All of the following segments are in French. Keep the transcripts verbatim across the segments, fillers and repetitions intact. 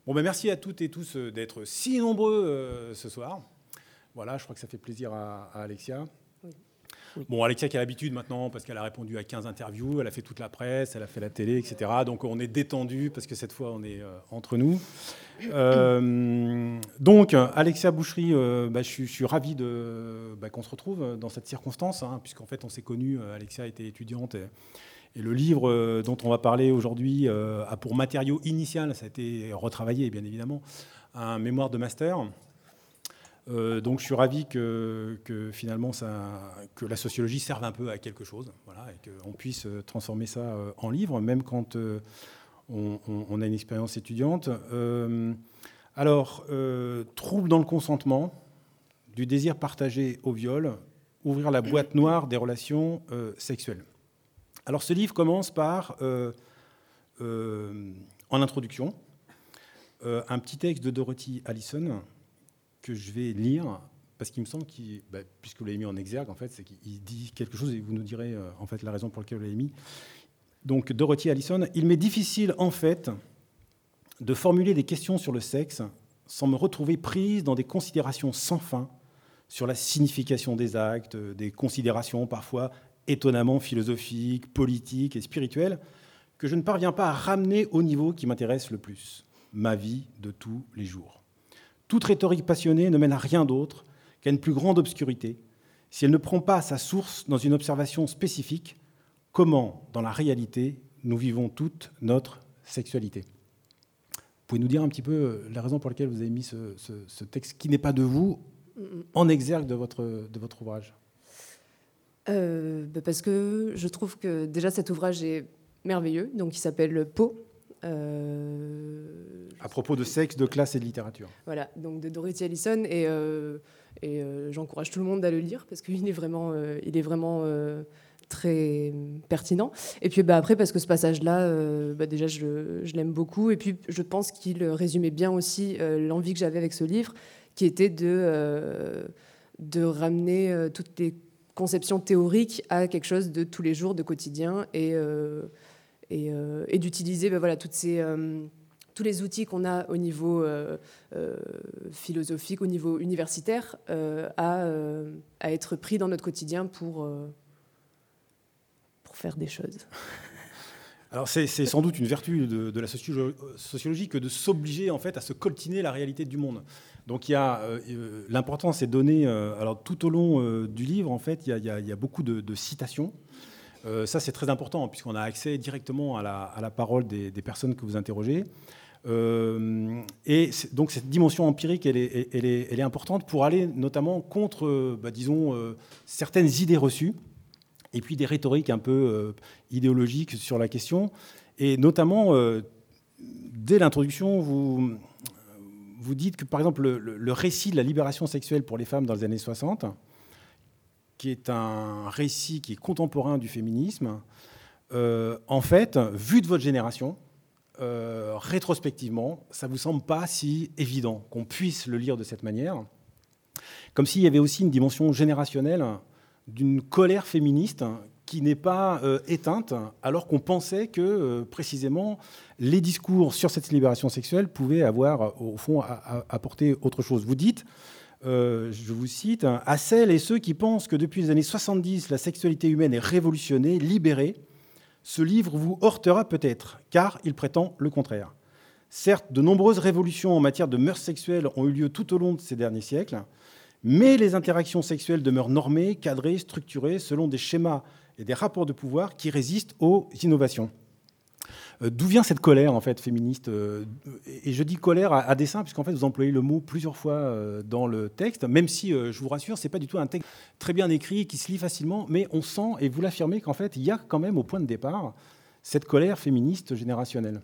Bon, ben merci à toutes et tous d'être si nombreux euh, ce soir. Voilà, je crois que ça fait plaisir à, à Alexia. Oui. Oui. Bon, Alexia qui a l'habitude maintenant, parce qu'elle a répondu à quinze interviews, elle a fait toute la presse, elle a fait la télé, et cetera. Donc on est détendu, parce que cette fois, on est euh, entre nous. Euh, donc, Alexia Boucherie, euh, bah, je, suis, je suis ravi de, bah, qu'on se retrouve dans cette circonstance, hein, puisqu'en fait, on s'est connus. Alexia était étudiante. Et, Et le livre euh, dont on va parler aujourd'hui euh, a pour matériau initial, ça a été retravaillé bien évidemment, un mémoire de master. Euh, donc je suis ravi que, que finalement ça, que la sociologie serve un peu à quelque chose, voilà, et qu'on puisse transformer ça en livre, même quand euh, on, on, on a une expérience étudiante. Euh, alors, euh, trouble dans le consentement, du désir partagé au viol, ouvrir la boîte noire des relations euh, sexuelles. Alors ce livre commence par, euh, euh, en introduction, euh, un petit texte de Dorothy Allison que je vais lire, parce qu'il me semble, qu'il, bah, puisque vous l'avez mis en exergue, en fait, c'est qu'il dit quelque chose et vous nous direz euh, en fait la raison pour laquelle vous l'avez mis. Donc Dorothy Allison, « Il m'est difficile en fait de formuler des questions sur le sexe sans me retrouver prise dans des considérations sans fin sur la signification des actes, des considérations parfois étonnamment philosophique, politique et spirituel, que je ne parviens pas à ramener au niveau qui m'intéresse le plus, ma vie de tous les jours. Toute rhétorique passionnée ne mène à rien d'autre qu'à une plus grande obscurité, si elle ne prend pas sa source dans une observation spécifique, comment, dans la réalité, nous vivons toute notre sexualité. Vous pouvez nous dire un petit peu la raison pour laquelle vous avez mis ce, ce, ce texte qui n'est pas de vous en exergue de votre, de votre ouvrage ? Euh, bah parce que je trouve que déjà cet ouvrage est merveilleux, donc il s'appelle Peau. Euh, à propos de sexe, de classe et de littérature. Voilà, donc de Dorothy Allison, et, euh, et euh, j'encourage tout le monde à le lire parce qu'il est vraiment, euh, il est vraiment euh, très pertinent. Et puis bah, après, parce que ce passage-là, euh, bah, déjà je, je l'aime beaucoup, et puis je pense qu'il résumait bien aussi euh, l'envie que j'avais avec ce livre, qui était de, euh, de ramener euh, toutes les conception théorique à quelque chose de tous les jours, de quotidien, et, euh, et, euh, et d'utiliser ben voilà, toutes ces, euh, tous les outils qu'on a au niveau euh, euh, philosophique, au niveau universitaire, euh, à, euh, à être pris dans notre quotidien pour, euh, pour faire des choses. Alors c'est, c'est sans doute une vertu de, de la sociologie que de s'obliger en fait à se coltiner la réalité du monde. Donc il y a euh, l'important, c'est de donner. Euh, alors tout au long euh, du livre, en fait, il y a, il y a, il y a beaucoup de, de citations. Euh, ça, c'est très important puisqu'on a accès directement à la, à la parole des, des personnes que vous interrogez. Euh, et donc cette dimension empirique, elle est, elle est, elle est importante pour aller notamment contre, euh, bah, disons, euh, certaines idées reçues. Et puis des rhétoriques un peu euh, idéologiques sur la question. Et notamment, euh, dès l'introduction, vous, vous dites que, par exemple, le, le récit de la libération sexuelle pour les femmes dans les années soixante, qui est un récit qui est contemporain du féminisme, euh, en fait, vu de votre génération, euh, rétrospectivement, ça ne vous semble pas si évident qu'on puisse le lire de cette manière, comme s'il y avait aussi une dimension générationnelle d'une colère féministe qui n'est pas euh, éteinte, alors qu'on pensait que, euh, précisément, les discours sur cette libération sexuelle pouvaient avoir, au fond, apporté autre chose. Vous dites, euh, je vous cite, « À celles et ceux qui pensent que depuis les années soixante-dix, la sexualité humaine est révolutionnée, libérée, ce livre vous heurtera peut-être, car il prétend le contraire. Certes, de nombreuses révolutions en matière de mœurs sexuelles ont eu lieu tout au long de ces derniers siècles, mais les interactions sexuelles demeurent normées, cadrées, structurées, selon des schémas et des rapports de pouvoir qui résistent aux innovations. » Euh, d'où vient cette colère, en fait, féministe ? euh, Et je dis colère à, à dessein, puisqu'en fait, vous employez le mot plusieurs fois euh, dans le texte, même si, euh, je vous rassure, ce n'est pas du tout un texte très bien écrit, qui se lit facilement, mais on sent, et vous l'affirmez, qu'en fait, il y a quand même, au point de départ, cette colère féministe générationnelle.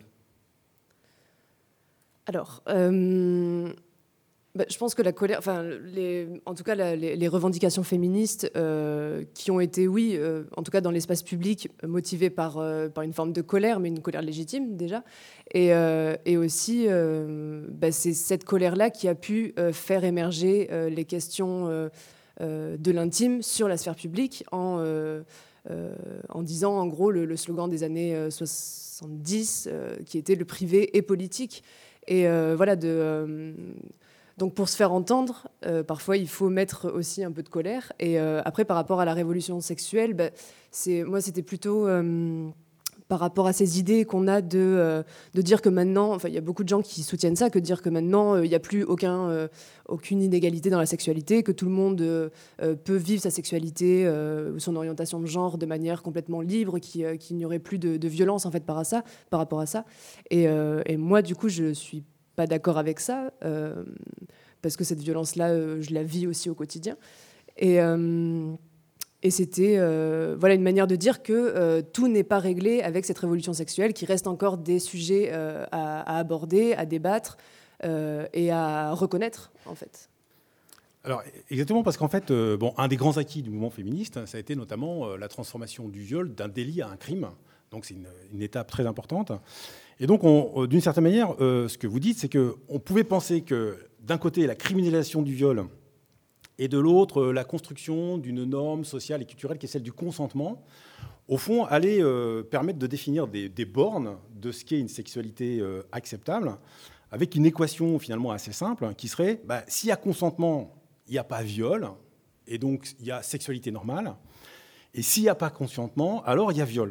Alors... Euh... Bah, je pense que la colère, enfin, les, en tout cas, la, les, les revendications féministes euh, qui ont été, oui, euh, en tout cas dans l'espace public, motivées par, euh, par une forme de colère, mais une colère légitime déjà. Et, euh, et aussi, euh, bah, c'est cette colère-là qui a pu euh, faire émerger euh, les questions euh, euh, de l'intime sur la sphère publique en, euh, euh, en disant, en gros, le, le slogan des années soixante-dix, euh, qui était « le privé et politique ». Et euh, voilà, de, euh, donc pour se faire entendre, euh, parfois il faut mettre aussi un peu de colère. Et euh, après, par rapport à la révolution sexuelle, bah, c'est, moi c'était plutôt euh, par rapport à ces idées qu'on a de, euh, de dire que maintenant, enfin il y a beaucoup de gens qui soutiennent ça, que de dire que maintenant euh, il n'y a plus aucun, euh, aucune inégalité dans la sexualité, que tout le monde euh, peut vivre sa sexualité euh, ou son orientation de genre de manière complètement libre, qu'il euh, qu'il n'y aurait plus de, de violence en fait par, à ça, par rapport à ça. Et, euh, et moi du coup je suis pas d'accord avec ça, euh, parce que cette violence-là, euh, je la vis aussi au quotidien. Et... Euh, Et c'était euh, voilà, une manière de dire que euh, tout n'est pas réglé avec cette révolution sexuelle, qu'il reste encore des sujets euh, à, à aborder, à débattre euh, et à reconnaître, en fait. Alors, exactement, parce qu'en fait, euh, bon, un des grands acquis du mouvement féministe, ça a été notamment euh, la transformation du viol d'un délit à un crime. Donc, c'est une, une étape très importante. Et donc, on, d'une certaine manière, euh, ce que vous dites, c'est qu'on pouvait penser que, d'un côté, la criminalisation du viol, et de l'autre, la construction d'une norme sociale et culturelle qui est celle du consentement, au fond, allait euh, permettre de définir des, des bornes de ce qu'est une sexualité euh, acceptable, avec une équation finalement assez simple, qui serait, bah, s'il y a consentement, il n'y a pas viol, et donc il y a sexualité normale, et s'il n'y a pas consentement, alors il y a viol.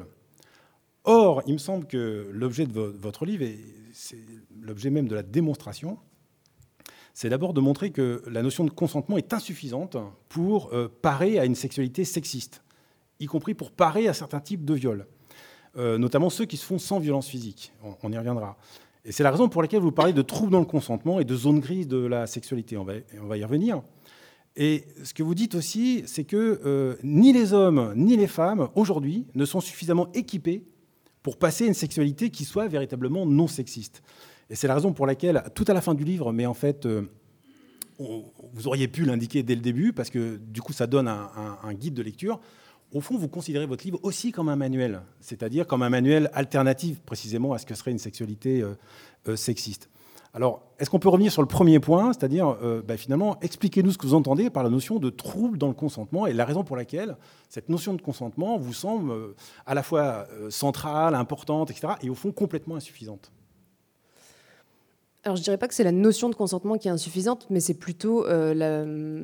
Or, il me semble que l'objet de votre livre, et c'est l'objet même de la démonstration, c'est d'abord de montrer que la notion de consentement est insuffisante pour euh, parer à une sexualité sexiste, y compris pour parer à certains types de viols, euh, notamment ceux qui se font sans violence physique. On, on y reviendra. Et c'est la raison pour laquelle vous parlez de troubles dans le consentement et de zones grises de la sexualité. On va, on va y revenir. Et ce que vous dites aussi, c'est que euh, ni les hommes ni les femmes, aujourd'hui, ne sont suffisamment équipés pour passer à une sexualité qui soit véritablement non sexiste. Et c'est la raison pour laquelle, tout à la fin du livre, mais en fait, euh, on, vous auriez pu l'indiquer dès le début, parce que du coup, ça donne un, un, un guide de lecture. Au fond, vous considérez votre livre aussi comme un manuel, c'est-à-dire comme un manuel alternatif, précisément, à ce que serait une sexualité euh, euh, sexiste. Alors, est-ce qu'on peut revenir sur le premier point, c'est-à-dire, euh, bah, finalement, expliquez-nous ce que vous entendez par la notion de trouble dans le consentement et la raison pour laquelle cette notion de consentement vous semble euh, à la fois euh, centrale, importante, et cetera, et au fond complètement insuffisante. Alors, je ne dirais pas que c'est la notion de consentement qui est insuffisante, mais c'est plutôt euh, la,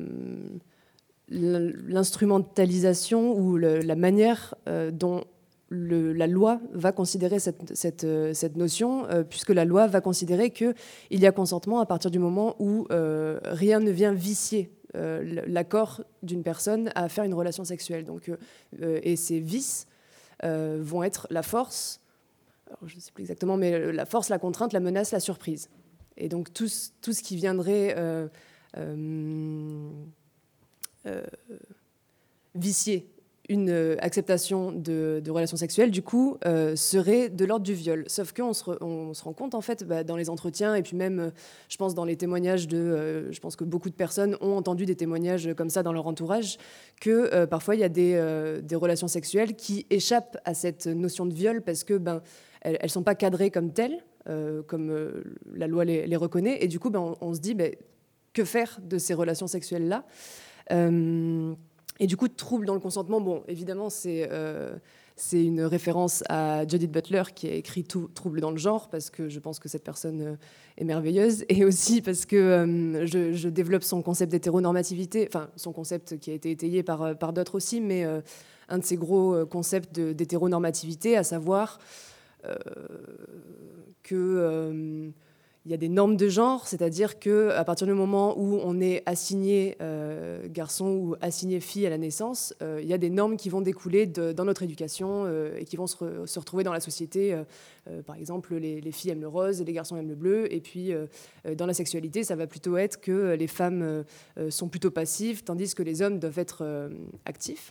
l'instrumentalisation ou le, la manière euh, dont le, la loi va considérer cette, cette, cette notion, euh, puisque la loi va considérer qu'il y a consentement à partir du moment où euh, rien ne vient vicier euh, l'accord d'une personne à faire une relation sexuelle. Donc, euh, et ces vices euh, vont être la force, alors je ne sais plus exactement, mais la force, la contrainte, la menace, la surprise. Et donc tout, tout ce qui viendrait euh, euh, euh, vicier une euh, acceptation de, de relations sexuelles, du coup, euh, serait de l'ordre du viol. Sauf qu'on se, re, on se rend compte, en fait, bah, dans les entretiens, et puis même, euh, je pense, dans les témoignages de... Euh, je pense que beaucoup de personnes ont entendu des témoignages comme ça dans leur entourage, que euh, parfois, il y a des, euh, des relations sexuelles qui échappent à cette notion de viol parce que ben, elles ne sont pas cadrées comme telles, Euh, comme euh, la loi les, les reconnaît, et du coup, ben, on, on se dit, ben, que faire de ces relations sexuelles-là euh, Et du coup, trouble dans le consentement, bon, évidemment, c'est, euh, c'est une référence à Judith Butler, qui a écrit tout, Trouble dans le genre, parce que je pense que cette personne euh, est merveilleuse, et aussi parce que euh, je, je développe son concept d'hétéronormativité, enfin, son concept qui a été étayé par, par d'autres aussi, mais euh, un de ces gros concepts de, d'hétéronormativité, à savoir... Euh, qu'il euh, y a des normes de genre, c'est-à-dire qu'à partir du moment où on est assigné euh, garçon ou assigné fille à la naissance, euh, il y a des normes qui vont découler de, dans notre éducation euh, et qui vont se, re, se retrouver dans la société. Euh, euh, par exemple, les, les filles aiment le rose, les garçons aiment le bleu, et puis euh, dans la sexualité, ça va plutôt être que les femmes euh, sont plutôt passives, tandis que les hommes doivent être euh, actifs.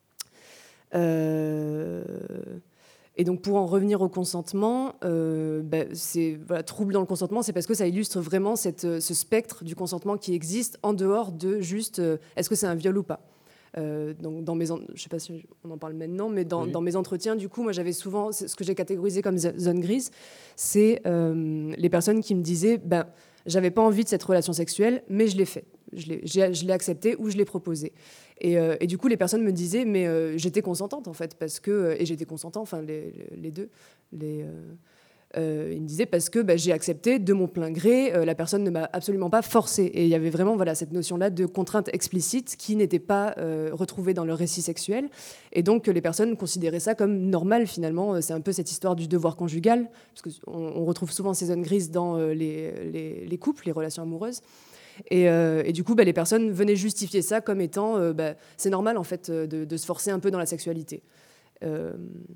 Euh... Et donc, pour en revenir au consentement, euh, bah, c'est, voilà, trouble dans le consentement, c'est parce que ça illustre vraiment cette, ce spectre du consentement qui existe en dehors de juste euh, est-ce que c'est un viol ou pas. Euh, donc, dans mes, je ne sais pas si on en parle maintenant, mais dans, oui. dans mes entretiens, du coup, moi, j'avais souvent ce que j'ai catégorisé comme zone grise, c'est euh, les personnes qui me disaient, ben, j'avais pas envie de cette relation sexuelle, mais je l'ai fait. Je l'ai, je l'ai accepté ou je l'ai proposé. Et, euh, et du coup, les personnes me disaient, mais euh, j'étais consentante, en fait, parce que... Et j'étais consentant, enfin, les, les deux. Les, euh, Euh, il me disait parce que bah, j'ai accepté de mon plein gré, euh, la personne ne m'a absolument pas forcé. Et il y avait vraiment voilà, cette notion-là de contrainte explicite qui n'était pas euh, retrouvée dans le récit sexuel. Et donc les personnes considéraient ça comme normal finalement. C'est un peu cette histoire du devoir conjugal, parce qu'on on retrouve souvent ces zones grises dans euh, les, les, les couples, les relations amoureuses. Et, euh, et du coup, bah, les personnes venaient justifier ça comme étant, euh, bah, c'est normal en fait de, de se forcer un peu dans la sexualité. Euh,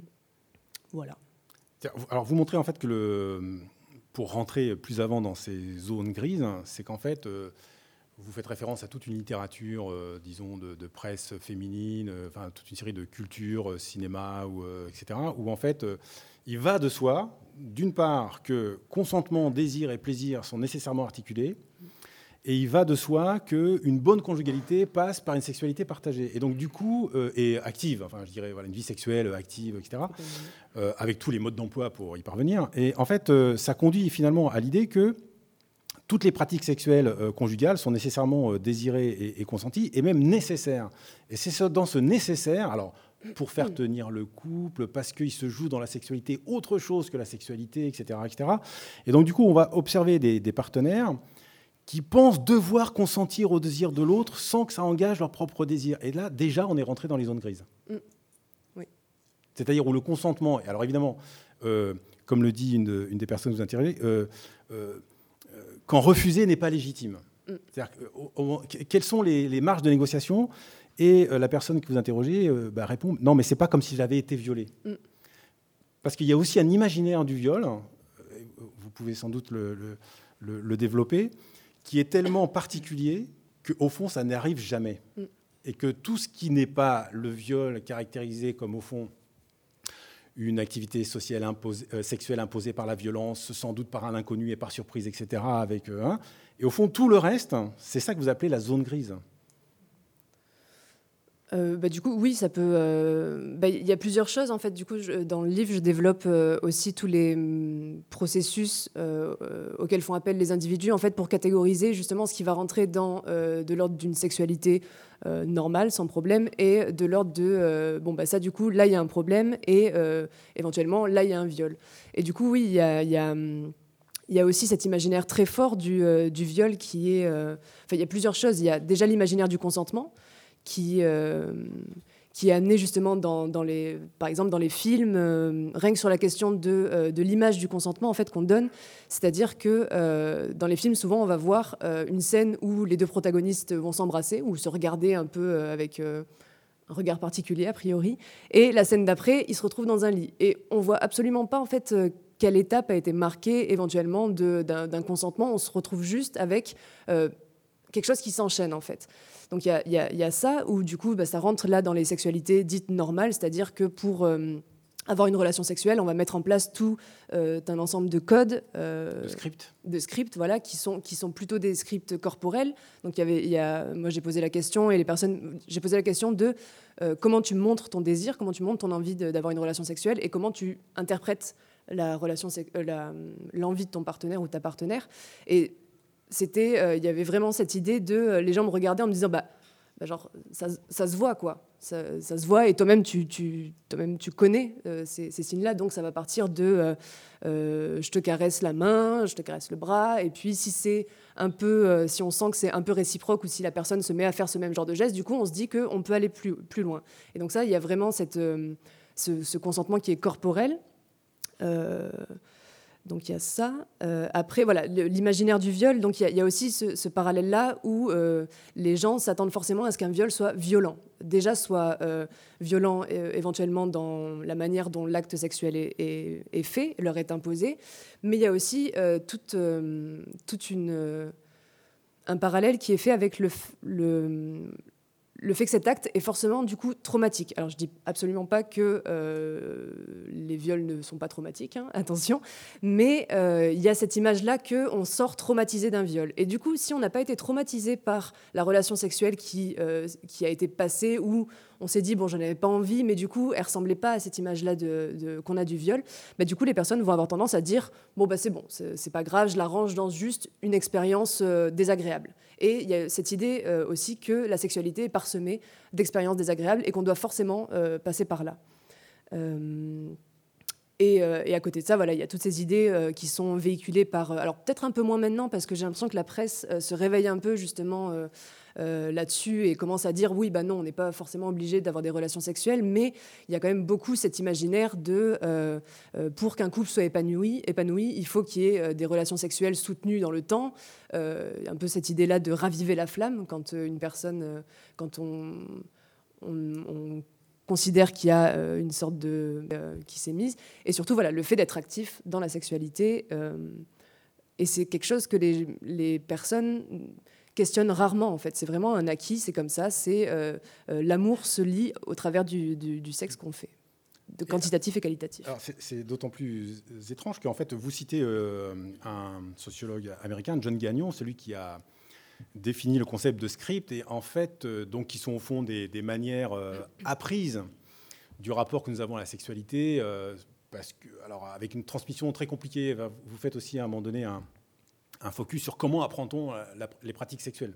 voilà. Alors, vous montrez en fait que le, pour rentrer plus avant dans ces zones grises, c'est qu'en fait, euh, vous faites référence à toute une littérature, euh, disons, de, de presse féminine, euh, enfin, toute une série de cultures, euh, cinéma, ou, euh, et cetera, où en fait, euh, il va de soi, d'une part, que consentement, désir et plaisir sont nécessairement articulés, et il va de soi qu'une bonne conjugalité passe par une sexualité partagée. Et donc, du coup, euh, et active, enfin, je dirais, voilà, une vie sexuelle active, et cetera, euh, avec tous les modes d'emploi pour y parvenir. Et en fait, euh, ça conduit finalement à l'idée que toutes les pratiques sexuelles euh, conjugales sont nécessairement euh, désirées et, et consenties, et même nécessaires. Et c'est ça, dans ce nécessaire, alors, pour faire tenir le couple, parce qu'il se joue dans la sexualité autre chose que la sexualité, et cetera, et cetera. Et donc, du coup, on va observer des, des partenaires qui pensent devoir consentir au désir de l'autre sans que ça engage leur propre désir. Et là, déjà, on est rentré dans les zones grises. Mm. Oui. C'est-à-dire où le consentement... Alors évidemment, euh, comme le dit une, une des personnes que vous interrogez, euh, euh, quand refuser n'est pas légitime. Mm. C'est-à-dire que, au, au, quelles sont les, les marges de négociation ? Et euh, la personne que vous interrogez euh, bah, répond « Non, mais ce n'est pas comme si j'avais été violée. Mm. » Parce qu'il y a aussi un imaginaire du viol, vous pouvez sans doute le, le, le, le développer, qui est tellement particulier qu'au fond, ça n'arrive jamais. Mm. Et que tout ce qui n'est pas le viol caractérisé comme, au fond, une activité sociale imposée, euh, sexuelle imposée par la violence, sans doute par un inconnu et par surprise, et cetera. Avec, euh, hein, et au fond, tout le reste, c'est ça que vous appelez la zone grise. Euh, bah, du coup, oui, ça peut. Il euh, bah, y a plusieurs choses en fait. Du coup, je, dans le livre, je développe euh, aussi tous les hum, processus euh, euh, auxquels font appel les individus en fait pour catégoriser justement ce qui va rentrer dans euh, de l'ordre d'une sexualité euh, normale, sans problème, et de l'ordre de euh, bon bah ça du coup là il y a un problème et euh, éventuellement là il y a un viol. Et du coup, oui, il y a, y a hum, il y a aussi cet imaginaire très fort du, euh, du viol qui est. Euh, enfin, il y a plusieurs choses. Il y a déjà l'imaginaire du consentement. Qui, euh, qui est amené justement dans, dans les, par exemple dans les films, euh, rien que sur la question de, euh, de l'image du consentement en fait, qu'on donne. C'est-à-dire que euh, dans les films, souvent, on va voir euh, une scène où les deux protagonistes vont s'embrasser ou se regarder un peu euh, avec euh, un regard particulier, a priori. Et la scène d'après, ils se retrouvent dans un lit. Et on voit absolument pas en fait, euh, quelle étape a été marquée éventuellement de, d'un, d'un consentement. On se retrouve juste avec euh, quelque chose qui s'enchaîne en fait. Donc il y, y, y a ça où du coup bah, ça rentre là dans les sexualités dites normales, c'est-à-dire que pour euh, avoir une relation sexuelle, on va mettre en place tout euh, un ensemble de codes, euh, de scripts, de scripts, voilà, qui sont qui sont plutôt des scripts corporels. Donc il y avait, il y a, moi j'ai posé la question et les personnes, j'ai posé la question de euh, comment tu montres ton désir, comment tu montres ton envie de, d'avoir une relation sexuelle et comment tu interprètes la relation, euh, la, l'envie de ton partenaire ou ta partenaire. Et c'était, euh, il y avait vraiment cette idée de, euh, les gens me regardaient en me disant, bah, bah genre, ça, ça se voit quoi, ça, ça se voit et toi-même tu, tu, toi-même tu connais euh, ces, ces signes-là, donc ça va partir de, euh, euh, je te caresse la main, je te caresse le bras, et puis si c'est un peu, euh, si on sent que c'est un peu réciproque ou si la personne se met à faire ce même genre de geste, du coup on se dit qu'on peut aller plus, plus loin. Et donc ça, il y a vraiment cette, euh, ce, ce consentement qui est corporel. Euh, Donc il y a ça. Euh, après, voilà, l'imaginaire du viol. Donc il y, y a aussi ce, ce parallèle-là où euh, les gens s'attendent forcément à ce qu'un viol soit violent. Déjà, soit euh, violent euh, éventuellement dans la manière dont l'acte sexuel est, est, est fait, leur est imposé. Mais il y a aussi euh, toute, euh, toute une, euh, un parallèle qui est fait avec le, le le fait que cet acte est forcément du coup traumatique. Alors je dis absolument pas que euh, les viols ne sont pas traumatiques, hein, attention, mais il euh, y a cette image-là qu'on sort traumatisé d'un viol. Et du coup, si on n'a pas été traumatisé par la relation sexuelle qui, euh, qui a été passée, où on s'est dit, bon, j'en avais pas envie, mais du coup, elle ressemblait pas à cette image-là de, de, qu'on a du viol, bah, du coup, les personnes vont avoir tendance à dire, bon, bah, c'est bon, c'est, c'est pas grave, je la range dans juste une expérience euh, désagréable. Et il y a cette idée euh, aussi que la sexualité est parsemée d'expériences désagréables et qu'on doit forcément euh, passer par là. Euh, Et, euh, et à côté de ça, voilà, il y a toutes ces idées euh, qui sont véhiculées par... Euh, alors peut-être un peu moins maintenant, parce que j'ai l'impression que la presse euh, se réveille un peu justement euh, euh, là-dessus et commence à dire, oui, bah non, on n'est pas forcément obligé d'avoir des relations sexuelles, mais il y a quand même beaucoup cet imaginaire de... Euh, euh, pour qu'un couple soit épanoui, épanoui, il faut qu'il y ait euh, des relations sexuelles soutenues dans le temps. Euh, un peu cette idée-là de raviver la flamme quand euh, une personne... Euh, quand on... on, on considère qu'il y a euh, une sorte de... Euh, qui s'est mise. Et surtout, voilà, le fait d'être actif dans la sexualité. Euh, et c'est quelque chose que les, les personnes questionnent rarement, en fait. C'est vraiment un acquis, c'est comme ça. C'est euh, euh, l'amour se lie au travers du, du, du sexe qu'on fait, de quantitatif et qualitatif. Alors c'est, c'est d'autant plus étrange qu'en fait, vous citez euh, un sociologue américain, John Gagnon, celui qui a défini le concept de script, et en fait, euh, donc, qui sont au fond des, des manières euh, apprises du rapport que nous avons à la sexualité, euh, parce que, alors, avec une transmission très compliquée, vous faites aussi à un moment donné un, un focus sur comment apprend-on la, la, les pratiques sexuelles.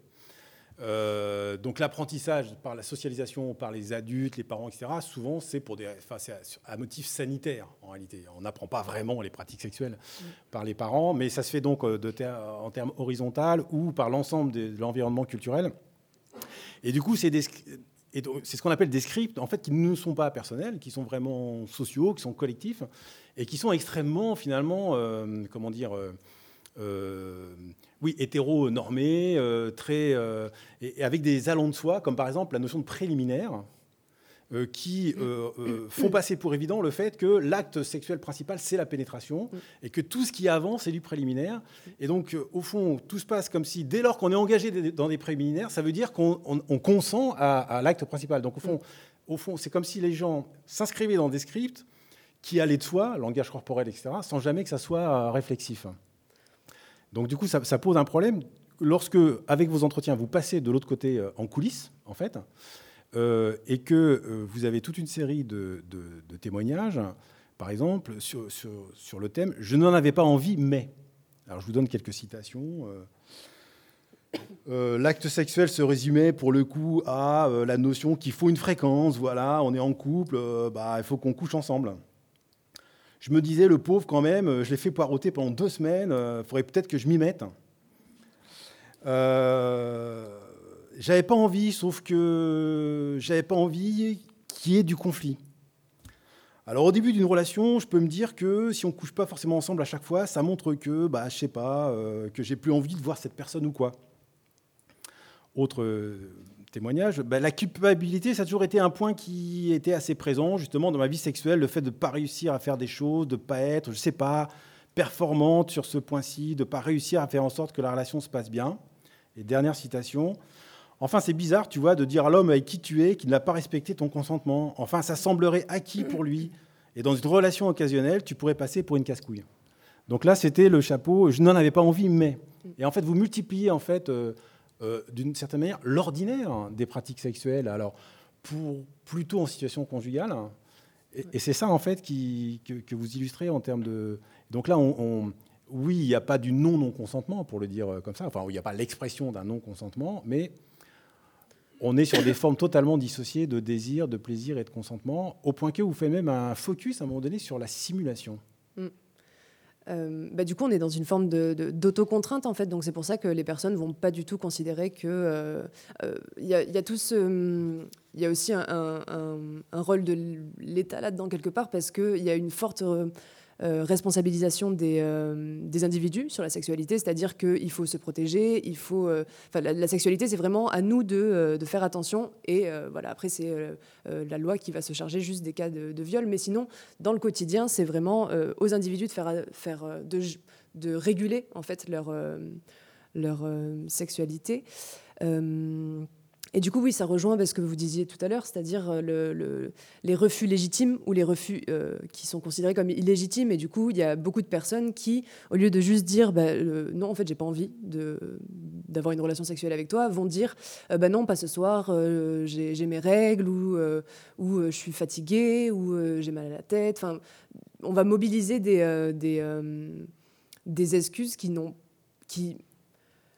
Euh, donc l'apprentissage par la socialisation, par les adultes, les parents, et cetera, souvent c'est pour des, enfin, c'est à, à motif sanitaire en réalité. On n'apprend pas vraiment les pratiques sexuelles mmh. par les parents, mais ça se fait donc de ter- en termes horizontal ou par l'ensemble de, de l'environnement culturel. Et du coup, c'est, des, et c'est ce qu'on appelle des scripts, en fait, qui ne sont pas personnels, qui sont vraiment sociaux, qui sont collectifs, et qui sont extrêmement, finalement, euh, comment dire... Euh, Euh, oui, hétéro-normé, euh, très, euh, et, et avec des allants de soi, comme par exemple la notion de préliminaire, euh, qui euh, euh, font passer pour évident le fait que l'acte sexuel principal, c'est la pénétration, et que tout ce qui est avant, c'est du préliminaire. Et donc, euh, au fond, tout se passe comme si, dès lors qu'on est engagé dans des préliminaires, ça veut dire qu'on on, on consent à, à l'acte principal. Donc, au fond, au fond, c'est comme si les gens s'inscrivaient dans des scripts qui allaient de soi, langage corporel, et cetera, sans jamais que ça soit réflexif. Donc, du coup, ça, ça pose un problème. Lorsque, avec vos entretiens, vous passez de l'autre côté euh, en coulisses, en fait, euh, et que euh, vous avez toute une série de, de, de témoignages, par exemple, sur, sur, sur le thème « Je n'en avais pas envie, mais ». Alors, je vous donne quelques citations. Euh, euh, L'acte sexuel se résumait, pour le coup, à euh, la notion qu'il faut une fréquence. Voilà, on est en couple, euh, bah, il faut qu'on couche ensemble. Je me disais, le pauvre, quand même, je l'ai fait poireauter pendant deux semaines, il euh, faudrait peut-être que je m'y mette. Euh, j'avais pas envie, sauf que j'avais pas envie qu'il y ait du conflit. Alors, au début d'une relation, je peux me dire que si on ne couche pas forcément ensemble à chaque fois, ça montre que, bah, je sais pas, euh, que j'ai plus envie de voir cette personne ou quoi. Autre euh, témoignage, bah, la culpabilité, ça a toujours été un point qui était assez présent, justement, dans ma vie sexuelle, le fait de ne pas réussir à faire des choses, de ne pas être, je ne sais pas, performante sur ce point-ci, de ne pas réussir à faire en sorte que la relation se passe bien. Et dernière citation, enfin, c'est bizarre, tu vois, de dire à l'homme avec qui tu es qu'il n'a pas respecté ton consentement. Enfin, ça semblerait acquis pour lui. Et dans une relation occasionnelle, tu pourrais passer pour une casse-couille. Donc là, c'était le chapeau, je n'en avais pas envie, mais... Et en fait, vous multipliez, en fait... Euh, Euh, d'une certaine manière, l'ordinaire des pratiques sexuelles, alors pour, plutôt en situation conjugale. Et, et c'est ça, en fait, qui, que, que vous illustrez en termes de... Donc là, on, on, oui, il n'y a pas du non-non-consentement, pour le dire comme ça. Enfin, il n'y a pas l'expression d'un non-consentement, mais on est sur des formes totalement dissociées de désir, de plaisir et de consentement, au point que vous faites même un focus, à un moment donné, sur la simulation. Mm. Euh, bah, du coup, on est dans une forme de, de, d'autocontrainte, en fait. Donc, c'est pour ça que les personnes ne vont pas du tout considérer qu'il euh, euh, y, y a tout ce... Il y a aussi un, un, un rôle de l'État là-dedans, quelque part, parce qu'il y a une forte... Euh, Euh, responsabilisation des, euh, des individus sur la sexualité, c'est-à-dire qu'il faut se protéger, il faut, euh, la, la sexualité, c'est vraiment à nous de, euh, de faire attention, et euh, voilà, après, c'est euh, euh, la loi qui va se charger juste des cas de, de viol, mais sinon, dans le quotidien, c'est vraiment euh, aux individus de, faire, faire, de, de réguler, en fait, leur, euh, leur euh, sexualité. Euh, Et du coup, oui, ça rejoint ce que vous disiez tout à l'heure, c'est-à-dire le, le, les refus légitimes ou les refus euh, qui sont considérés comme illégitimes. Et du coup, il y a beaucoup de personnes qui, au lieu de juste dire bah, euh, non, en fait, j'ai pas envie de, d'avoir une relation sexuelle avec toi, vont dire euh, bah, non, pas ce soir, euh, j'ai, j'ai mes règles, ou, euh, ou euh, je suis fatiguée, ou euh, j'ai mal à la tête. Enfin, on va mobiliser des, euh, des, euh, des excuses qui n'ont... Qui,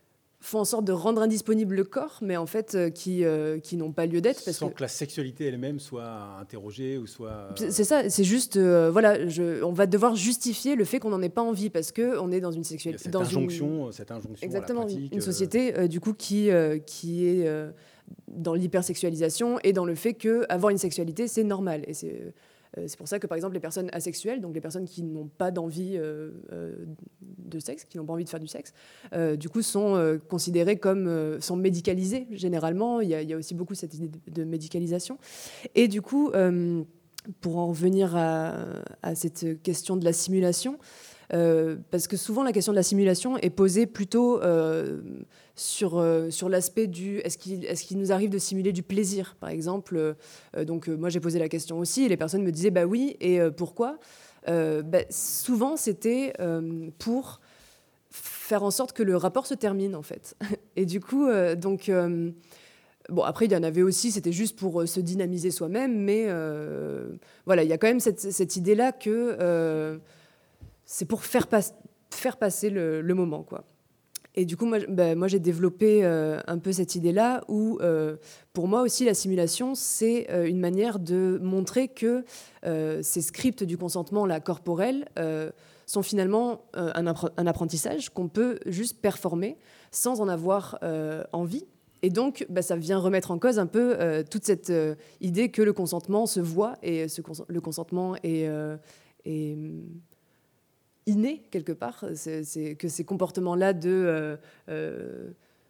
font en sorte de rendre indisponible le corps, mais en fait euh, qui, euh, qui n'ont pas lieu d'être. Parce Sans que, que la sexualité elle-même soit interrogée ou soit... Euh... C'est ça, c'est juste, euh, voilà, je, on va devoir justifier le fait qu'on n'en ait pas envie, parce qu'on est dans une sexualité... Cette dans injonction, une... cette injonction Exactement, à la pratique, une société euh, du coup qui, euh, qui est euh, dans l'hypersexualisation et dans le fait qu'avoir une sexualité, c'est normal. Et c'est... C'est pour ça que, par exemple, les personnes asexuelles, donc les personnes qui n'ont pas d'envie euh, euh, de sexe, qui n'ont pas envie de faire du sexe, euh, du coup, sont euh, considérées comme... Euh, sont médicalisées, généralement. Il y a, il y a aussi beaucoup cette idée de, de médicalisation. Et du coup, euh, pour en revenir à, à cette question de la simulation, euh, parce que souvent, la question de la simulation est posée plutôt euh, sur, euh, sur l'aspect du... Est-ce qu'il, est-ce qu'il nous arrive de simuler du plaisir, par exemple euh, Donc, euh, moi, j'ai posé la question aussi, et les personnes me disaient, bah oui, et euh, pourquoi euh, bah, Souvent, c'était euh, pour faire en sorte que le rapport se termine, en fait. Et du coup, euh, donc... Euh, Bon, après, il y en avait aussi, c'était juste pour euh, se dynamiser soi-même, mais euh, voilà, il y a quand même cette, cette idée-là que euh, c'est pour faire, pas, faire passer le, le moment, quoi. Et du coup, moi, ben, moi j'ai développé euh, un peu cette idée-là où, euh, pour moi aussi, la simulation, c'est euh, une manière de montrer que euh, ces scripts du consentement là, corporel euh, sont finalement euh, un, un apprentissage qu'on peut juste performer sans en avoir euh, envie. Et donc, bah, ça vient remettre en cause un peu euh, toute cette euh, idée que le consentement se voit et ce cons- le consentement est, euh, est inné quelque part. C'est, c'est que ces comportements-là de... Euh, euh,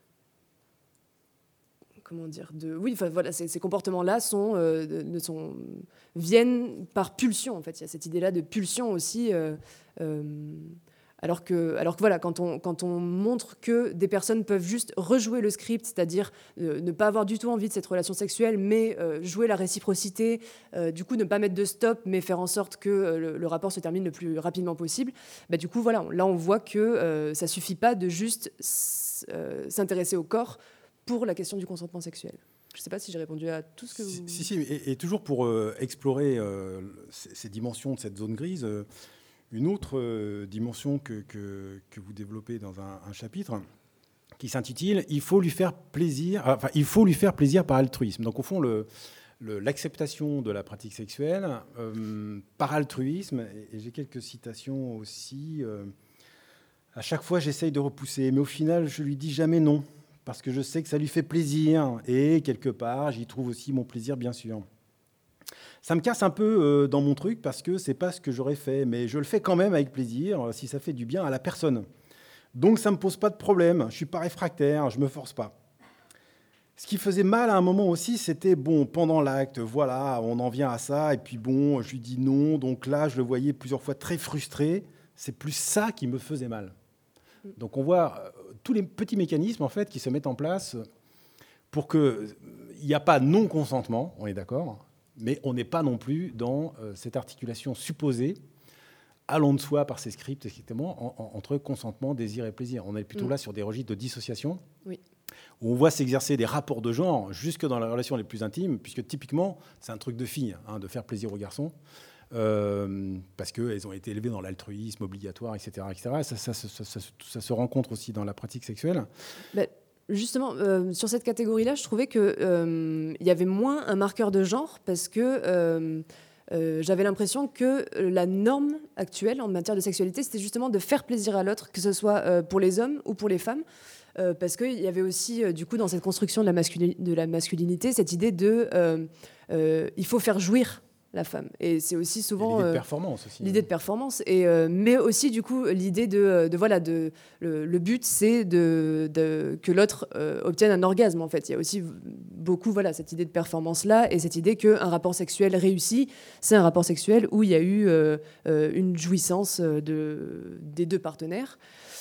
comment dire de, Oui, enfin voilà, ces, ces comportements-là sont, euh, de, sont, viennent par pulsion, en fait. Il y a cette idée-là de pulsion aussi... Euh, euh, Alors que, alors que voilà, quand on, quand on montre que des personnes peuvent juste rejouer le script, c'est-à-dire euh, ne pas avoir du tout envie de cette relation sexuelle, mais euh, jouer la réciprocité, euh, du coup ne pas mettre de stop, mais faire en sorte que euh, le, le rapport se termine le plus rapidement possible, bah, du coup voilà, là on voit que euh, ça suffit pas de juste euh, s'intéresser au corps pour la question du consentement sexuel. Je ne sais pas si j'ai répondu à tout ce que vous... Si, si, et, et toujours pour euh, explorer euh, ces, ces dimensions de cette zone grise, euh, une autre euh, dimension que, que, que vous développez dans un, un chapitre qui s'intitule « Il faut lui faire plaisir, enfin, il faut lui faire plaisir par altruisme ». Donc au fond, le, le, l'acceptation de la pratique sexuelle euh, par altruisme, et, et j'ai quelques citations aussi, euh, « À chaque fois, j'essaye de repousser, mais au final, je lui dis jamais non, parce que je sais que ça lui fait plaisir, et quelque part, j'y trouve aussi mon plaisir, bien sûr. » Ça me casse un peu euh, dans mon truc parce que c'est pas ce que j'aurais fait, mais je le fais quand même avec plaisir si ça fait du bien à la personne. Donc ça me pose pas de problème, je suis pas réfractaire, je me force pas. Ce qui faisait mal à un moment aussi, c'était bon, pendant l'acte, voilà, on en vient à ça, et puis bon, je lui dis non, donc là, je le voyais plusieurs fois très frustré. C'est plus ça qui me faisait mal. Donc on voit euh, tous les petits mécanismes en fait qui se mettent en place pour qu'il n'y a pas non-consentement, on est d'accord, mais on n'est pas non plus dans euh, cette articulation supposée, allant de soi par ces scripts, effectivement, en, en, entre consentement, désir et plaisir. On est plutôt mmh. là sur des registres de dissociation, oui. où on voit s'exercer des rapports de genre jusque dans les relations les plus intimes, puisque typiquement, c'est un truc de fille, hein, de faire plaisir aux garçons, euh, parce qu'elles ont été élevées dans l'altruisme obligatoire, et cetera. et cetera. Ça, ça, ça, ça, ça, ça se rencontre aussi dans la pratique sexuelle. Mais... Justement, euh, sur cette catégorie-là, je trouvais qu'il euh, y avait moins un marqueur de genre parce que euh, euh, j'avais l'impression que la norme actuelle en matière de sexualité, c'était justement de faire plaisir à l'autre, que ce soit euh, pour les hommes ou pour les femmes. Euh, parce qu'il y avait aussi, euh, du coup, dans cette construction de la, masculi- de la masculinité, cette idée de euh, euh, il faut faire jouir la femme. Et c'est aussi souvent... Et l'idée de performance aussi. L'idée de performance. Et, euh, mais aussi, du coup, l'idée de... de voilà, de, le, le but, c'est de, de, que l'autre euh, obtienne un orgasme, en fait. Il y a aussi beaucoup, voilà, cette idée de performance-là et cette idée qu'un rapport sexuel réussi, c'est un rapport sexuel où il y a eu euh, euh, une jouissance de, des deux partenaires.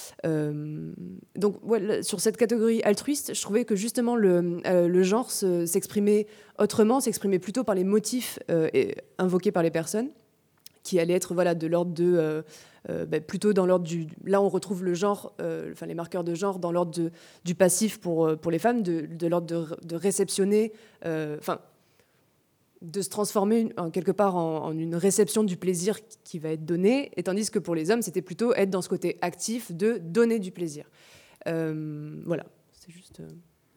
Euh, donc, ouais, sur cette catégorie altruiste, je trouvais que justement le, euh, le genre se, s'exprimait autrement, s'exprimait plutôt par les motifs euh, et, invoqués par les personnes, qui allaient être voilà, de l'ordre de... Euh, euh, bah, plutôt dans l'ordre du... Là, on retrouve le genre, euh, enfin, les marqueurs de genre dans l'ordre de, du passif pour, pour les femmes, de, de l'ordre de, de réceptionner... Enfin... Euh, de se transformer en, quelque part en, en une réception du plaisir qui va être donné, et tandis que pour les hommes, c'était plutôt être dans ce côté actif de donner du plaisir. Euh, voilà. C'est juste... Euh...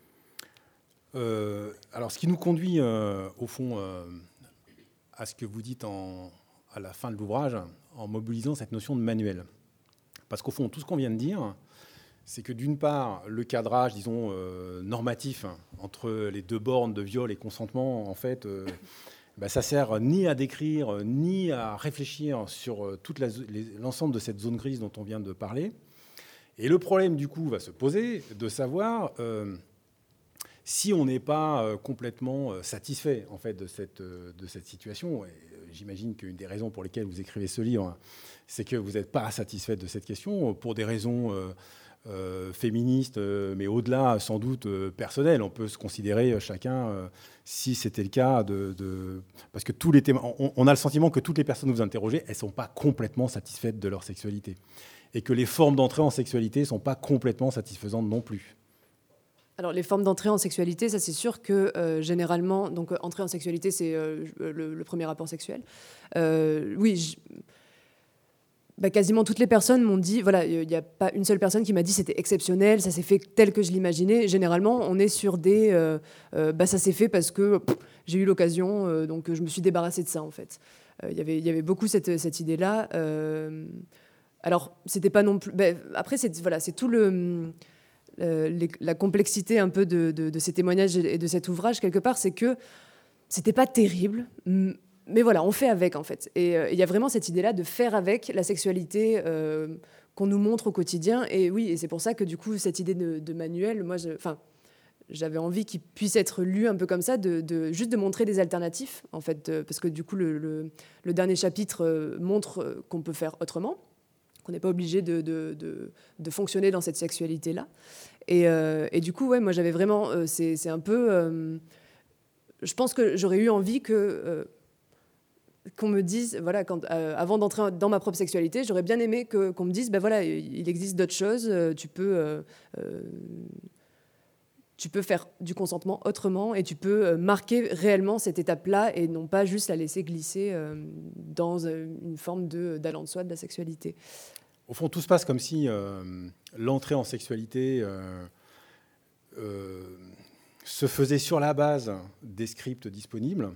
Euh, alors, ce qui nous conduit, euh, au fond, euh, à ce que vous dites en, à la fin de l'ouvrage, en mobilisant cette notion de manuel. Parce qu'au fond, tout ce qu'on vient de dire, c'est que d'une part, le cadrage, disons, euh, normatif hein, entre les deux bornes de viol et consentement, en fait, euh, bah, ça sert ni à décrire, ni à réfléchir sur euh, toute la, les, l'ensemble de cette zone grise dont on vient de parler. Et le problème, du coup, va se poser de savoir euh, si on n'est pas euh, complètement euh, satisfait, en fait, de cette, euh, de cette situation. Et, euh, j'imagine qu'une des raisons pour lesquelles vous écrivez ce livre, c'est que vous n'êtes pas satisfait de cette question, pour des raisons... Euh, Euh, féministe, euh, mais au-delà, sans doute, euh, personnel. On peut se considérer euh, chacun, euh, si c'était le cas, de, de... parce que tous les témo... on, on a le sentiment que toutes les personnes que vous interrogez, elles ne sont pas complètement satisfaites de leur sexualité. Et que les formes d'entrée en sexualité ne sont pas complètement satisfaisantes non plus. Alors, les formes d'entrée en sexualité, ça c'est sûr que euh, généralement, donc euh, entrée en sexualité, c'est euh, le, le premier rapport sexuel. Euh, oui, je... Bah, quasiment toutes les personnes m'ont dit, voilà, il n'y a pas une seule personne qui m'a dit c'était exceptionnel, ça s'est fait tel que je l'imaginais. Généralement, on est sur des, euh, euh, bah, ça s'est fait parce que pff, j'ai eu l'occasion, euh, donc je me suis débarrassée de ça en fait. Il euh, y avait, il y avait beaucoup cette, cette idée-là. Euh, alors, c'était pas non plus. Bah, après, c'est voilà, c'est tout le, euh, les, la complexité un peu de, de, de ces témoignages et de cet ouvrage quelque part, c'est que c'était pas terrible. Mais voilà, on fait avec, en fait. Et il euh, y a vraiment cette idée-là de faire avec la sexualité euh, qu'on nous montre au quotidien. Et oui, et c'est pour ça que, du coup, cette idée de, de manuel, moi, je, j'avais envie qu'il puisse être lu un peu comme ça, de, de, juste de montrer des alternatives, en fait. De, parce que, du coup, le, le, le dernier chapitre euh, montre qu'on peut faire autrement, qu'on n'est pas obligé de, de, de, de fonctionner dans cette sexualité-là. Et, euh, et du coup, ouais, moi, j'avais vraiment... Euh, c'est, c'est un peu... Euh, je pense que j'aurais eu envie que... Euh, qu'on me dise, voilà, quand, euh, avant d'entrer dans ma propre sexualité, j'aurais bien aimé que, qu'on me dise, ben voilà, il existe d'autres choses, euh, tu peux, euh, euh, tu peux faire du consentement autrement et tu peux euh, marquer réellement cette étape-là et non pas juste la laisser glisser euh, dans euh, une forme de, d'allant de soi de la sexualité. Au fond, tout se passe comme si euh, l'entrée en sexualité euh, euh, se faisait sur la base des scripts disponibles,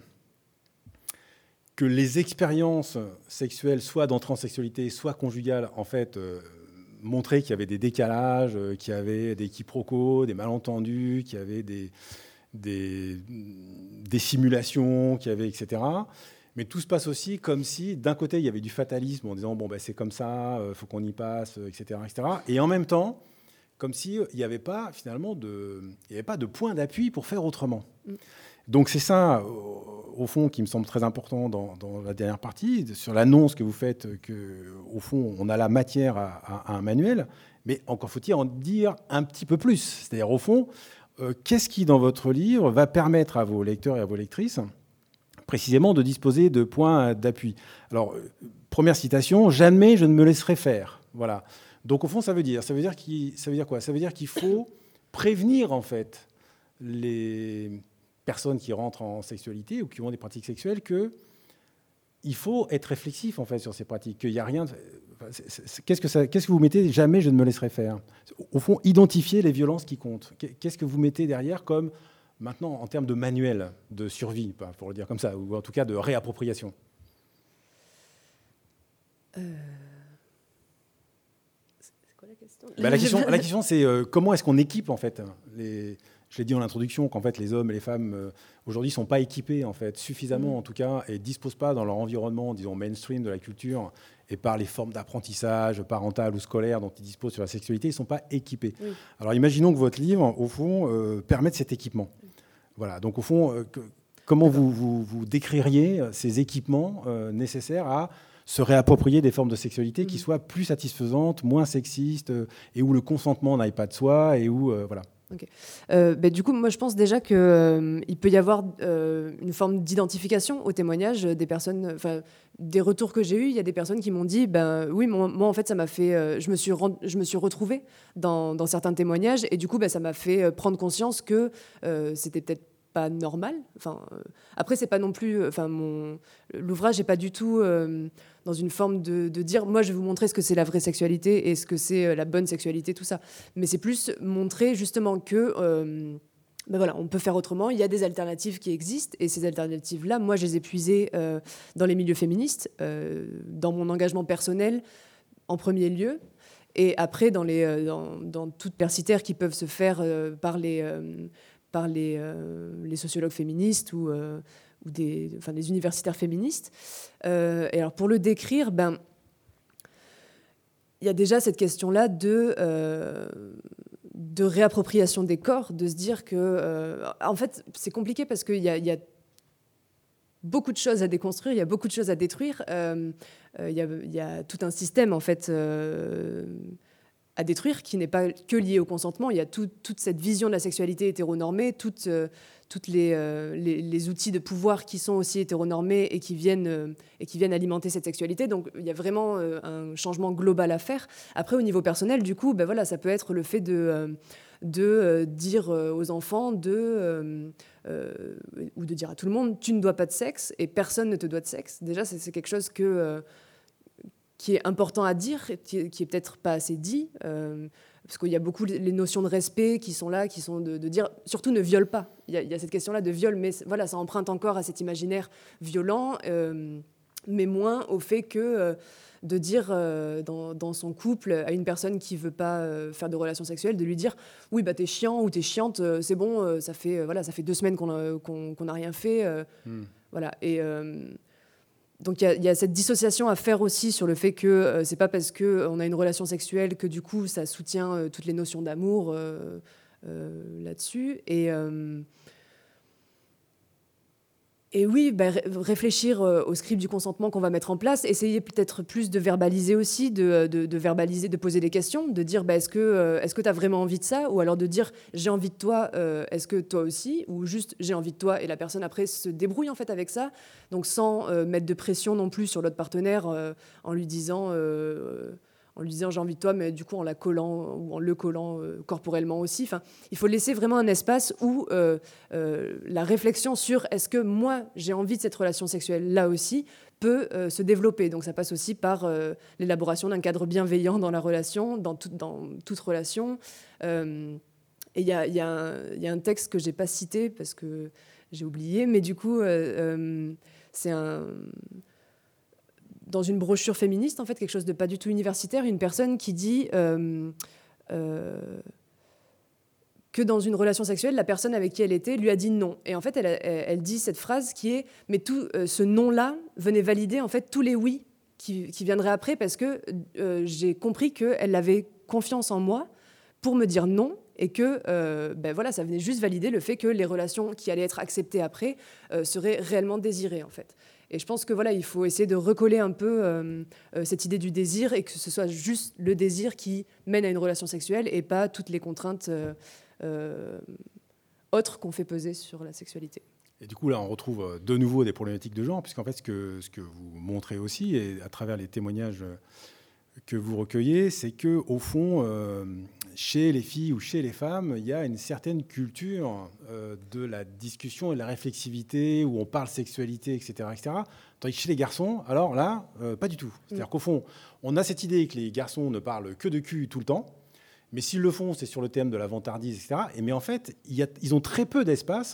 que les expériences sexuelles, soit d'entrée en sexualité, soit conjugales, en fait, euh, montraient qu'il y avait des décalages, euh, qu'il y avait des quiproquos, des malentendus, qu'il y avait des, des, des simulations, qu'il y avait, et cetera. Mais tout se passe aussi comme si, d'un côté, il y avait du fatalisme en disant « bon, ben, c'est comme ça, il euh, faut qu'on y passe, et cetera, et cetera » Et en même temps, comme s'il n'y avait pas, finalement, de, il y avait pas de point d'appui pour faire autrement. Mm. Donc c'est ça, au fond, qui me semble très important dans, dans la dernière partie, sur l'annonce que vous faites, qu'au fond, on a la matière à, à, à un manuel, mais encore faut-il en dire un petit peu plus. C'est-à-dire, au fond, euh, qu'est-ce qui, dans votre livre, va permettre à vos lecteurs et à vos lectrices, précisément, de disposer de points d'appui. Alors, euh, première citation, « Jamais je ne me laisserai faire ». Voilà. Donc, au fond, ça veut dire, ça veut dire, qu'il, ça veut dire quoi ? Ça veut dire qu'il faut prévenir, en fait, les... personnes qui rentrent en sexualité ou qui ont des pratiques sexuelles, qu'il faut être réflexif en fait sur ces pratiques, qu'il n'y a rien. De... Qu'est-ce que ça... Qu'est-ce que vous mettez ? Jamais je ne me laisserai faire. Au fond, identifier les violences qui comptent. Qu'est-ce que vous mettez derrière comme maintenant en termes de manuel de survie, pour le dire comme ça, ou en tout cas de réappropriation. Euh... C'est quoi la question ? Ben, la question, la question, c'est euh, comment est-ce qu'on équipe en fait les... Je l'ai dit en introduction qu'en fait les hommes et les femmes euh, aujourd'hui sont pas équipés en fait suffisamment mmh. en tout cas et disposent pas dans leur environnement disons mainstream de la culture et par les formes d'apprentissage parental ou scolaire dont ils disposent sur la sexualité, ils sont pas équipés. Oui. Alors imaginons que votre livre au fond euh, permette cet équipement. Oui. Voilà, donc au fond euh, que, comment vous, vous, vous décririez ces équipements euh, nécessaires à se réapproprier des formes de sexualité mmh. qui soient plus satisfaisantes, moins sexistes euh, et où le consentement n'aille pas de soi et où euh, voilà. Okay. Euh, bah, du coup, moi, je pense déjà qu'il euh, peut y avoir euh, une forme d'identification au témoignage des personnes. Enfin, des retours que j'ai eus, il y a des personnes qui m'ont dit, ben oui, moi, moi en fait, ça m'a fait, euh, je me suis, rend, je me suis retrouvée dans, dans certains témoignages, et du coup, ben, ça m'a fait prendre conscience que euh, c'était peut-être pas normal. Enfin, euh, après, c'est pas non plus. Enfin, mon l'ouvrage n'est pas du tout euh, dans une forme de, de dire, moi, je vais vous montrer ce que c'est la vraie sexualité et ce que c'est la bonne sexualité, tout ça. Mais c'est plus montrer justement que. Euh, Ben voilà, on peut faire autrement, il y a des alternatives qui existent, et ces alternatives-là, moi, je les ai puisées euh, dans les milieux féministes, euh, dans mon engagement personnel, en premier lieu, et après dans, les, euh, dans, dans toutes persitaires qui peuvent se faire euh, par, les, euh, par les, euh, les sociologues féministes ou, euh, ou des, enfin, les universitaires féministes. Euh, et alors, pour le décrire, ben, il y a déjà cette question-là de... Euh, de réappropriation des corps, de se dire que... Euh, en fait, c'est compliqué parce qu'il y a, y a beaucoup de choses à déconstruire, il y a beaucoup de choses à détruire. Euh, euh, y a, y a tout un système, en fait, euh, à détruire qui n'est pas que lié au consentement. Il y a tout, toute cette vision de la sexualité hétéronormée, toutes, euh, toutes les, euh, les, les outils de pouvoir qui sont aussi hétéronormés et qui viennent, euh, et qui viennent alimenter cette sexualité. Donc, il y a vraiment euh, un changement global à faire. Après, au niveau personnel, du coup, ben voilà, ça peut être le fait de... Euh, de euh, dire euh, aux enfants de, euh, euh, ou de dire à tout le monde, tu ne dois pas de sexe et personne ne te doit de sexe. Déjà, c'est, c'est quelque chose que... Euh, qui est important à dire, qui est, qui est peut-être pas assez dit, euh, parce qu'il y a beaucoup les notions de respect qui sont là, qui sont de, de dire, surtout ne viole pas. Il y a, il y a cette question-là de viol, mais voilà, ça emprunte encore à cet imaginaire violent, euh, mais moins au fait que euh, de dire euh, dans, dans son couple à une personne qui veut pas euh, faire de relations sexuelles, de lui dire, oui, bah t'es chiant ou t'es chiante, euh, c'est bon, euh, ça fait euh, voilà, ça fait deux semaines qu'on a, qu'on, qu'on a rien fait, euh, mm. Voilà et euh, donc il y, y a cette dissociation à faire aussi sur le fait que euh, c'est pas parce qu'on a une relation sexuelle que du coup ça soutient euh, toutes les notions d'amour euh, euh, là-dessus. Et, euh, et oui, bah, ré- réfléchir euh, au script du consentement qu'on va mettre en place, essayer peut-être plus de verbaliser aussi, de, de, de verbaliser, de poser des questions, de dire bah, est-ce que euh, est-ce que tu as vraiment envie de ça, ou alors de dire j'ai envie de toi, euh, est-ce que toi aussi, ou juste j'ai envie de toi, et la personne après se débrouille en fait avec ça, donc sans euh, mettre de pression non plus sur l'autre partenaire euh, en lui disant euh, en lui disant j'ai envie de toi, mais du coup en la collant ou en le collant euh, corporellement aussi. Enfin, il faut laisser vraiment un espace où euh, euh, la réflexion sur est-ce que moi j'ai envie de cette relation sexuelle là aussi peut euh, se développer. Donc ça passe aussi par euh, l'élaboration d'un cadre bienveillant dans la relation, dans, tout, dans toute relation. Euh, et il y a, y a un, y a un texte que j'ai pas cité parce que j'ai oublié, mais du coup euh, euh, c'est un... dans une brochure féministe, en fait, quelque chose de pas du tout universitaire, une personne qui dit euh, euh, que dans une relation sexuelle, la personne avec qui elle était lui a dit non. Et en fait, elle, elle, elle dit cette phrase qui est « mais tout euh, ce non-là venait valider en fait tous les oui qui, qui viendraient après parce que euh, j'ai compris qu'elle avait confiance en moi pour me dire non et que euh, ben voilà, ça venait juste valider le fait que les relations qui allaient être acceptées après euh, seraient réellement désirées, en fait. » Et je pense que voilà, il faut essayer de recoller un peu euh, euh, cette idée du désir et que ce soit juste le désir qui mène à une relation sexuelle et pas toutes les contraintes euh, euh, autres qu'on fait peser sur la sexualité. Et du coup, là, on retrouve de nouveau des problématiques de genre, puisqu'en fait, ce que, ce que vous montrez aussi, et à travers les témoignages que vous recueillez, c'est qu'au fond, euh, chez les filles ou chez les femmes, il y a une certaine culture euh, de la discussion et de la réflexivité, où on parle sexualité, et cetera, et cetera. Tandis que chez les garçons, alors là, euh, pas du tout. C'est-à-dire mmh. qu'au fond, on a cette idée que les garçons ne parlent que de cul tout le temps, mais s'ils le font, c'est sur le thème de la vantardise, et cetera. Et mais en fait, il y a, ils ont très peu d'espace,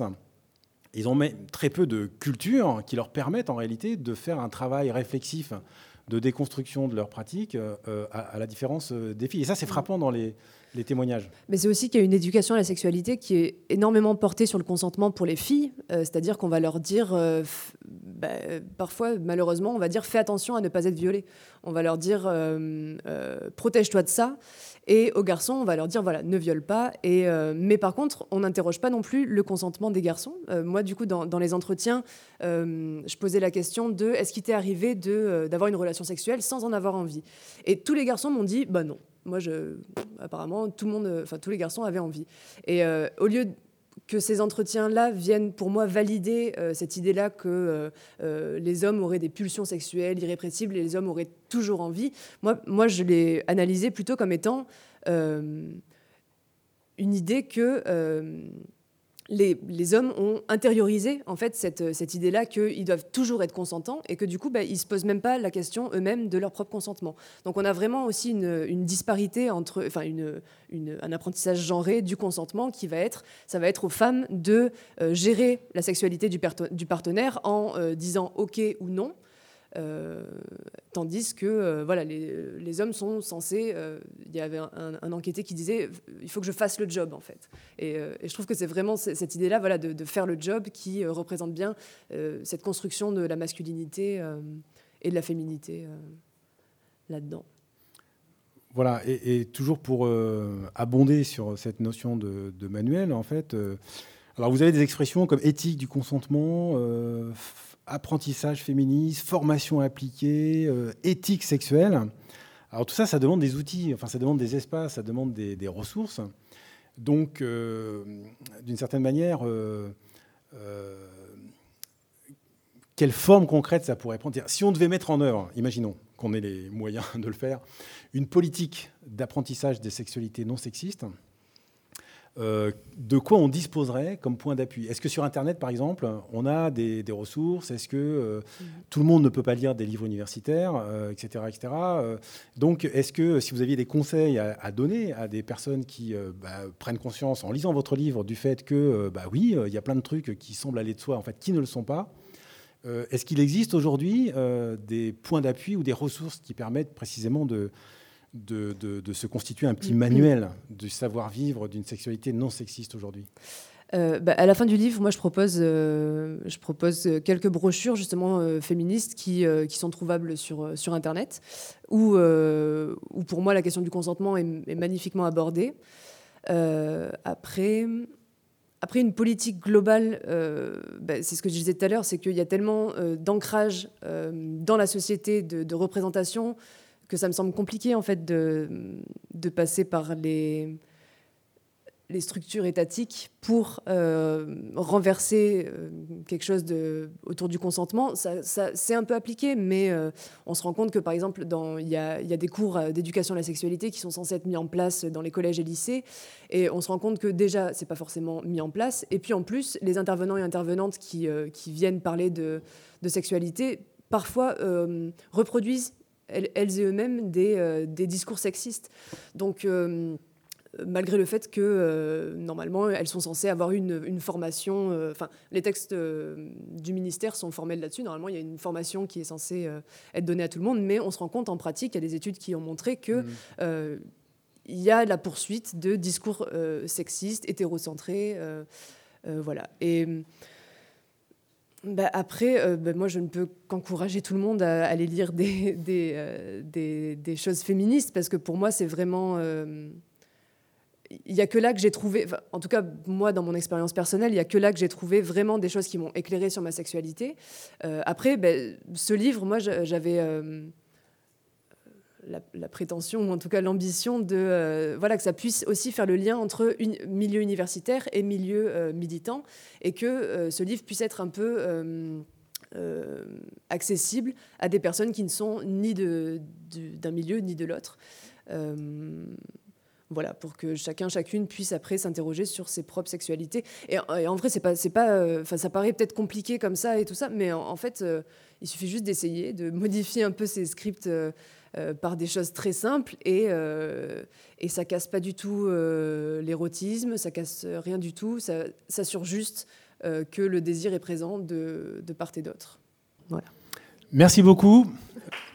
ils ont même très peu de culture qui leur permettent en réalité de faire un travail réflexif de déconstruction de leurs pratiques euh, à, à la différence des filles. Et ça, c'est frappant dans les, les témoignages. Mais c'est aussi qu'il y a une éducation à la sexualité qui est énormément portée sur le consentement pour les filles, euh, c'est-à-dire qu'on va leur dire, euh, f- bah, parfois, malheureusement, on va dire « fais attention à ne pas être violée ». On va leur dire euh, euh, « protège-toi de ça ». Et aux garçons, on va leur dire, voilà, ne viole pas. Et, euh, mais par contre, on n'interroge pas non plus le consentement des garçons. Euh, moi, du coup, dans, dans les entretiens, euh, je posais la question de, est-ce qu'il t'est arrivé de, euh, d'avoir une relation sexuelle sans en avoir envie ? Et tous les garçons m'ont dit, bah non. Moi, je, apparemment, tout le monde, enfin, tous les garçons avaient envie. Et euh, au lieu que ces entretiens-là viennent pour moi valider euh, cette idée-là que euh, euh, les hommes auraient des pulsions sexuelles irrépressibles et les hommes auraient toujours envie. Moi, moi je l'ai analysé plutôt comme étant euh, une idée que euh, Les, les hommes ont intériorisé en fait cette, cette idée-là qu'ils doivent toujours être consentants et que du coup, bah, ils ne se posent même pas la question eux-mêmes de leur propre consentement. Donc on a vraiment aussi une, une disparité entre, enfin une, une, un apprentissage genré du consentement qui va être, ça va être aux femmes de euh, gérer la sexualité du, perto- du partenaire en euh, disant OK ou non. Euh, tandis que euh, voilà, les, les hommes sont censés... Euh, il y avait un, un enquêté qui disait « il faut que je fasse le job », en fait. Et, euh, et je trouve que c'est vraiment cette idée-là, voilà, de, de faire le job qui euh, représente bien euh, cette construction de la masculinité euh, et de la féminité euh, là-dedans. Voilà, et, et toujours pour euh, abonder sur cette notion de, de manuel, en fait, euh, alors vous avez des expressions comme éthique du consentement, euh, apprentissage féministe, formation appliquée, euh, éthique sexuelle. Alors tout ça, ça demande des outils, enfin ça demande des espaces, ça demande des, des ressources. Donc, euh, d'une certaine manière, euh, euh, quelle forme concrète ça pourrait prendre ? Si on devait mettre en œuvre, imaginons qu'on ait les moyens de le faire, une politique d'apprentissage des sexualités non sexistes, Euh, de quoi on disposerait comme point d'appui ? Est-ce que sur Internet, par exemple, on a des, des ressources ? Est-ce que euh, mmh. tout le monde ne peut pas lire des livres universitaires, euh, et cetera, et cetera. Euh, donc, est-ce que si vous aviez des conseils à, à donner à des personnes qui euh, bah, prennent conscience en lisant votre livre du fait que, euh, bah oui, il euh, y a plein de trucs qui semblent aller de soi, en fait, qui ne le sont pas, euh, est-ce qu'il existe aujourd'hui euh, des points d'appui ou des ressources qui permettent précisément de De, de, de se constituer un petit manuel du savoir-vivre d'une sexualité non sexiste aujourd'hui ? euh, bah, À la fin du livre, moi, je propose, euh, je propose quelques brochures justement euh, féministes qui, euh, qui sont trouvables sur, sur Internet, où, euh, où pour moi la question du consentement est, est magnifiquement abordée. Euh, après... Après, une politique globale, euh, bah, c'est ce que je disais tout à l'heure, c'est qu'il y a tellement euh, d'ancrage euh, dans la société, de, de représentation, que ça me semble compliqué en fait de, de passer par les, les structures étatiques pour euh, renverser euh, quelque chose de, autour du consentement. Ça, ça, c'est un peu appliqué, mais euh, on se rend compte que par exemple, il y a, y a des cours d'éducation à la sexualité qui sont censés être mis en place dans les collèges et lycées, et on se rend compte que déjà, c'est pas forcément mis en place. Et puis en plus, les intervenants et intervenantes qui, euh, qui viennent parler de, de sexualité, parfois euh, reproduisent elles, elles et eux-mêmes des, euh, des discours sexistes. Donc, euh, malgré le fait que, euh, normalement, elles sont censées avoir une, une formation... Enfin, euh, les textes euh, du ministère sont formels là-dessus. Normalement, il y a une formation qui est censée euh, être donnée à tout le monde, mais on se rend compte en pratique, il y a des études qui ont montré que... Mmh. Euh, il y a la poursuite de discours euh, sexistes, hétérocentrés, euh, euh, voilà. Et... Bah après, euh, bah moi, je ne peux qu'encourager tout le monde à aller lire des, des, euh, des, des choses féministes, parce que pour moi, c'est vraiment... Euh, il n'y a que là que j'ai trouvé... En tout cas, moi, dans mon expérience personnelle, il n'y a que là que j'ai trouvé vraiment des choses qui m'ont éclairé sur ma sexualité. Euh, après, bah, ce livre, moi, j'avais... Euh, La, la prétention, ou en tout cas l'ambition de euh, voilà, que ça puisse aussi faire le lien entre une, milieu universitaire et milieu euh, militant, et que euh, ce livre puisse être un peu euh, euh, accessible à des personnes qui ne sont ni de, de, d'un milieu ni de l'autre. Euh, voilà, pour que chacun, chacune puisse après s'interroger sur ses propres sexualités. Et, et en vrai, c'est pas, c'est pas, euh, ça paraît peut-être compliqué comme ça et tout ça, mais en, en fait, euh, il suffit juste d'essayer, de modifier un peu ces scripts euh, Euh, par des choses très simples, et, euh, et ça casse pas du tout euh, l'érotisme, ça casse rien du tout, ça, ça assure juste euh, que le désir est présent de, de part et d'autre. Voilà. Merci beaucoup.